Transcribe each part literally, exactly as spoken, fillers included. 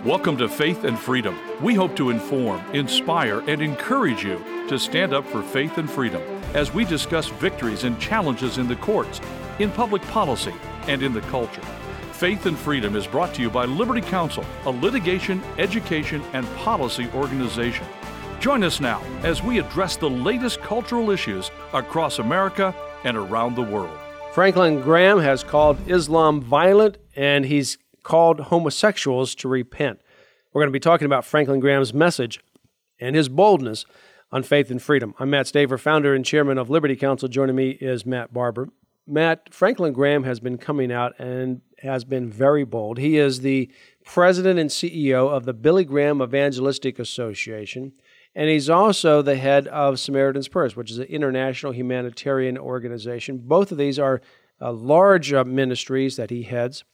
Welcome to Faith and Freedom. We hope to inform, inspire, and encourage you to stand up for faith and freedom as we discuss victories and challenges in the courts, in public policy, and in the culture. Faith and Freedom is brought to you by Liberty Counsel, a litigation, education, and policy organization. Join us now as we address the latest cultural issues across America and around the world. Franklin Graham has called Islam violent, and he's called homosexuals to repent. We're going to be talking about Franklin Graham's message and his boldness on faith and freedom. I'm Matt Staver, founder and chairman of Liberty Counsel. Joining me is Matt Barber. Matt, Franklin Graham has been coming out and has been very bold. He is the president and C E O of the Billy Graham Evangelistic Association, and he's also the head of Samaritan's Purse, which is an international humanitarian organization. Both of these are uh, large uh, ministries that he heads.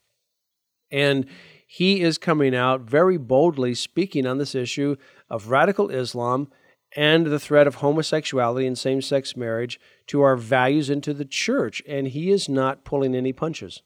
And he is coming out very boldly speaking on this issue of radical Islam and the threat of homosexuality and same-sex marriage to our values and to the church. And he is not pulling any punches.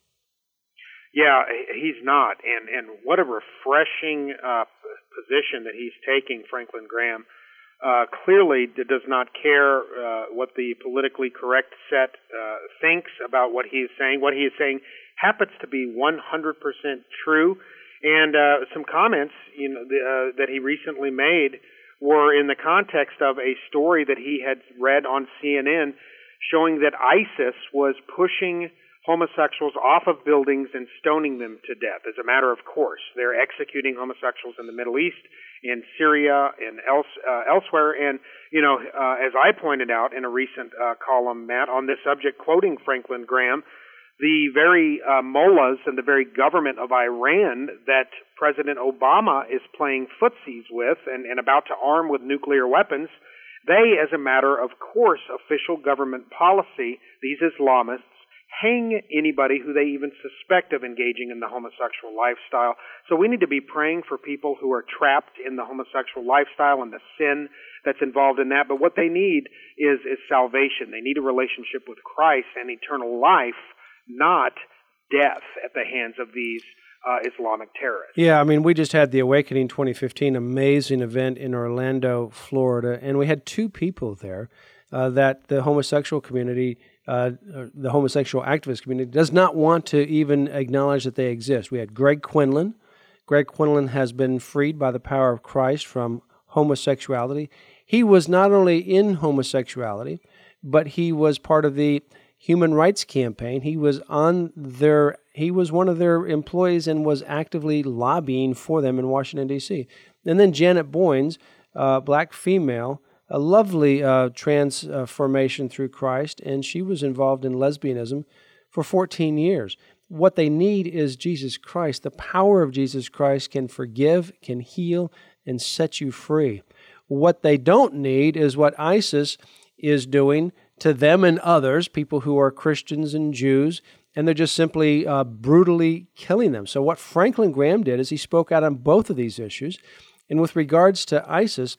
Yeah, he's not. And and what a refreshing uh, position that he's taking, Franklin Graham. Uh, clearly does not care uh, what the politically correct set uh, thinks about what he is saying. What he is saying happens to be one hundred percent true. And uh, some comments you know, the, uh, that he recently made were in the context of a story that he had read on C N N showing that ISIS was pushing homosexuals off of buildings and stoning them to death. As a matter of course, they're executing homosexuals in the Middle East, in Syria, and else, uh, elsewhere. And, you know, uh, as I pointed out in a recent uh, column, Matt, on this subject, quoting Franklin Graham, the very uh, mullahs and the very government of Iran that President Obama is playing footsies with and, and about to arm with nuclear weapons, they, as a matter of course, official government policy, these Islamists, hang anybody who they even suspect of engaging in the homosexual lifestyle. So we need to be praying for people who are trapped in the homosexual lifestyle and the sin that's involved in that. But what they need is, is salvation. They need a relationship with Christ and eternal life, not death at the hands of these uh, Islamic terrorists. Yeah, I mean, we just had the Awakening twenty fifteen amazing event in Orlando, Florida, and we had two people there uh, that the homosexual community Uh, the homosexual activist community does not want to even acknowledge that they exist. We had Greg Quinlan. Greg Quinlan has been freed by the power of Christ from homosexuality. He was not only in homosexuality, but he was part of the Human Rights Campaign. He was on their, he was one of their employees and was actively lobbying for them in Washington, D C. And then Janet Boynes, uh, black female, a lovely uh, transformation through Christ, and she was involved in lesbianism for fourteen years. What they need is Jesus Christ. The power of Jesus Christ can forgive, can heal, and set you free. What they don't need is what ISIS is doing to them and others, people who are Christians and Jews, and they're just simply uh, brutally killing them. So what Franklin Graham did is he spoke out on both of these issues. And with regards to ISIS,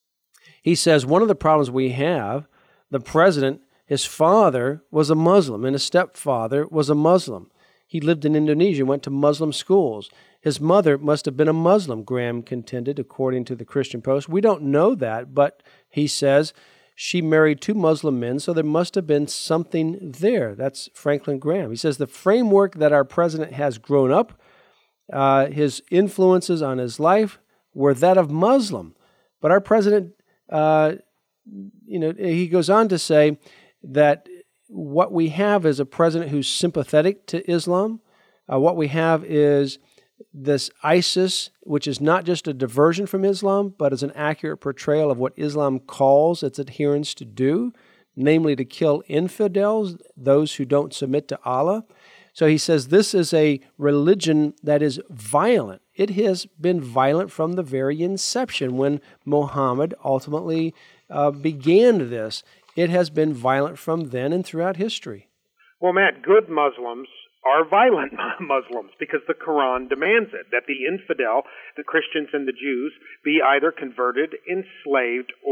he says, one of the problems we have, the president, his father was a Muslim, and his stepfather was a Muslim. He lived in Indonesia, went to Muslim schools. His mother must have been a Muslim, Graham contended, according to the Christian Post. We don't know that, but he says she married two Muslim men, so there must have been something there. That's Franklin Graham. He says the framework that our president has grown up, uh, his influences on his life were that of Muslim. But our president Uh, you know, he goes on to say that what we have is a president who's sympathetic to Islam. Uh, what we have is this ISIS, which is not just a diversion from Islam, but is an accurate portrayal of what Islam calls its adherents to do, namely to kill infidels, those who don't submit to Allah. So he says this is a religion that is violent. It has been violent from the very inception when Muhammad ultimately uh, began this. It has been violent from then and throughout history. Well, Matt, good Muslims are violent Muslims because the Quran demands it, that the infidel, the Christians and the Jews, be either converted, enslaved, or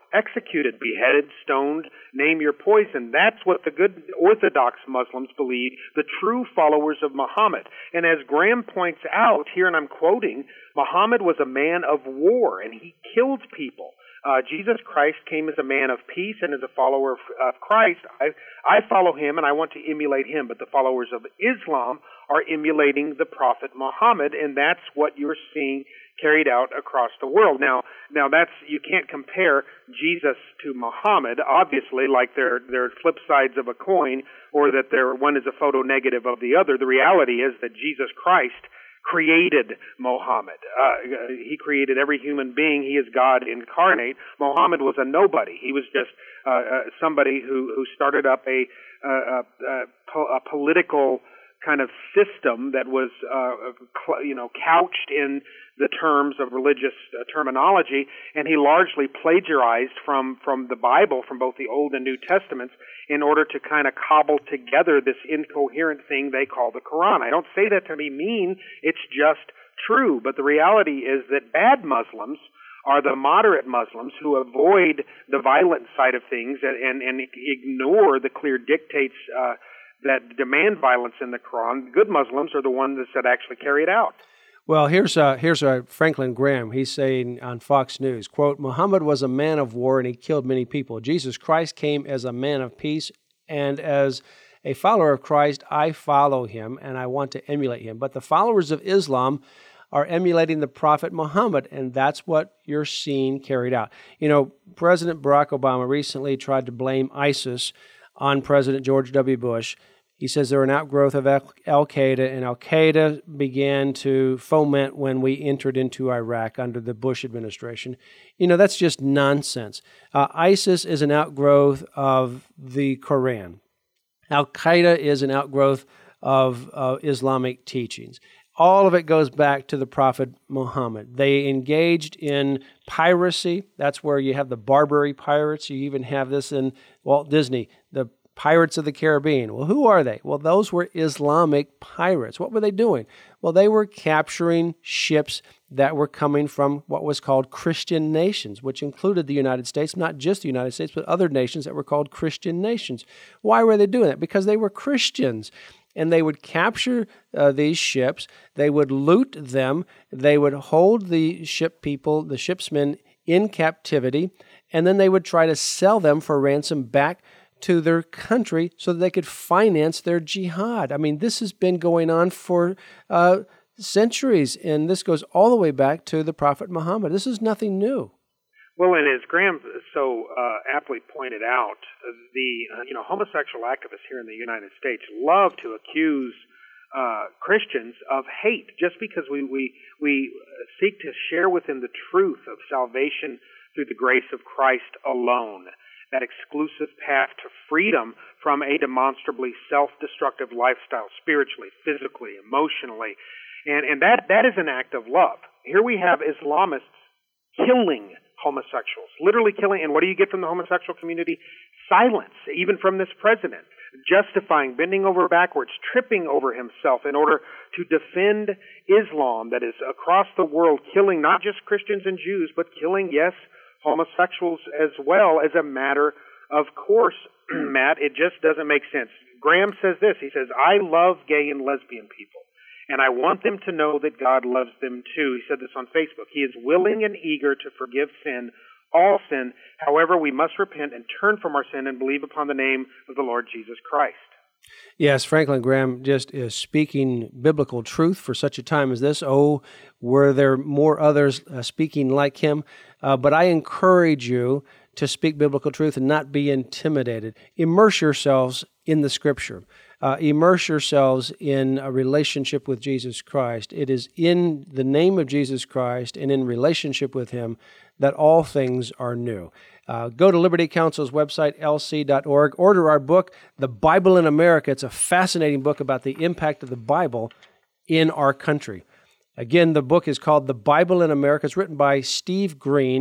executed, beheaded, stoned, name your poison. That's what the good Orthodox Muslims believe, the true followers of Muhammad. And as Graham points out here, and I'm quoting, Muhammad was a man of war, and he killed people. Uh, Jesus Christ came as a man of peace and as a follower of, of Christ. I, I follow him and I want to emulate him, but the followers of Islam are emulating the Prophet Muhammad, and that's what you're seeing carried out across the world. Now, now that's, you can't compare Jesus to Muhammad, obviously, like they're, they're flip sides of a coin, or that they're, one is a photo negative of the other. The reality is that Jesus Christ created Muhammad. Uh, he created every human being. He is God incarnate. Muhammad was a nobody. He was just uh, uh, somebody who, who started up a, uh, a, a political kind of system that was, uh, you know, couched in the terms of religious uh, terminology, and he largely plagiarized from, from the Bible, from both the Old and New Testaments, in order to kind of cobble together this incoherent thing they call the Quran. I don't say that to be mean, it's just true, but the reality is that bad Muslims are the moderate Muslims who avoid the violent side of things and, and, and ignore the clear dictates uh, that demand violence in the Quran. Good Muslims are the ones that actually carry it out. Well, here's uh, here's uh, Franklin Graham. He's saying on Fox News, quote, Muhammad was a man of war and he killed many people. Jesus Christ came as a man of peace, and as a follower of Christ, I follow him and I want to emulate him. But the followers of Islam are emulating the Prophet Muhammad, and that's what you're seeing carried out. You know, President Barack Obama recently tried to blame ISIS on President George W. Bush. He says they're an outgrowth of Al-Qaeda, and Al-Qaeda began to foment when we entered into Iraq under the Bush administration. You know, that's just nonsense. Uh, ISIS is an outgrowth of the Quran. Al-Qaeda is an outgrowth of uh, Islamic teachings. All of it goes back to the Prophet Muhammad. They engaged in piracy. That's where you have the Barbary pirates. You even have this in Walt Disney, the Pirates of the Caribbean. Well, who are they? Well, those were Islamic pirates. What were they doing? Well, they were capturing ships that were coming from what was called Christian nations, which included the United States, not just the United States, but other nations that were called Christian nations. Why were they doing that? Because they were Christians. And they would capture uh, these ships, they would loot them, they would hold the ship people, the shipsmen, in captivity, and then they would try to sell them for ransom back to their country so that they could finance their jihad. I mean, this has been going on for uh, centuries, and this goes all the way back to the Prophet Muhammad. This is nothing new. Well, and as Graham so uh, aptly pointed out, the uh, you know homosexual activists here in the United States love to accuse uh, Christians of hate just because we, we we seek to share with them the truth of salvation through the grace of Christ alone, that exclusive path to freedom from a demonstrably self-destructive lifestyle, spiritually, physically, emotionally, and and that that is an act of love. Here we have Islamists killing homosexuals, literally killing. And what do you get from the homosexual community? Silence, even from this president, justifying, bending over backwards, tripping over himself in order to defend Islam that is across the world, killing not just Christians and Jews, but killing, yes, homosexuals as well as a matter of course. Matt, it just doesn't make sense. Graham says this, he says, I love gay and lesbian people, and I want them to know that God loves them too. He said this on Facebook. He is willing and eager to forgive sin, all sin. However, we must repent and turn from our sin and believe upon the name of the Lord Jesus Christ. Yes, Franklin Graham just is speaking biblical truth for such a time as this. Oh, were there more others uh, speaking like him? Uh, but I encourage you to speak biblical truth and not be intimidated. Immerse yourselves in the Scripture. Uh, immerse yourselves in a relationship with Jesus Christ. It is in the name of Jesus Christ and in relationship with Him that all things are new. Uh, go to Liberty Counsel's website, L C dot org. Order our book, The Bible in America. It's a fascinating book about the impact of the Bible in our country. Again, the book is called The Bible in America. It's written by Steve Green,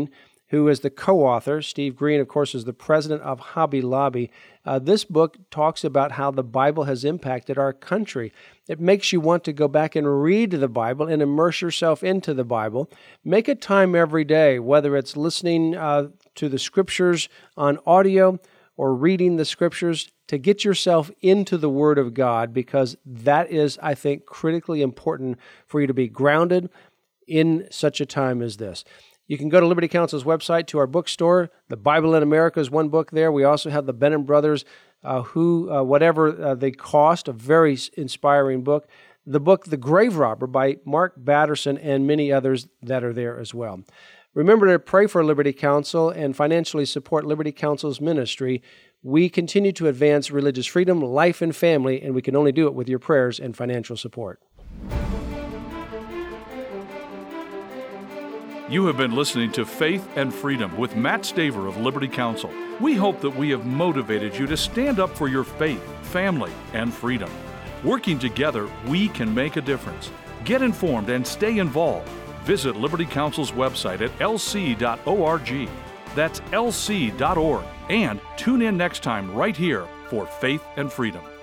who is the co-author. Steve Green, of course, is the president of Hobby Lobby. Uh, this book talks about how the Bible has impacted our country. It makes you want to go back and read the Bible and immerse yourself into the Bible. Make a time every day, whether it's listening uh, to the Scriptures on audio or reading the Scriptures, to get yourself into the Word of God, because that is, I think, critically important for you to be grounded in such a time as this. You can go to Liberty Counsel's website, to our bookstore. The Bible in America is one book there. We also have the Benham Brothers, uh, who, uh, whatever uh, they cost, a very inspiring book. The book, The Grave Robber, by Mark Batterson, and many others that are there as well. Remember to pray for Liberty Counsel and financially support Liberty Counsel's ministry. We continue to advance religious freedom, life, and family, and we can only do it with your prayers and financial support. You have been listening to Faith and Freedom with Matt Staver of Liberty Counsel. We hope that we have motivated you to stand up for your faith, family, and freedom. Working together, we can make a difference. Get informed and stay involved. Visit Liberty Counsel's website at l c dot org. That's l c dot org. And tune in next time right here for Faith and Freedom.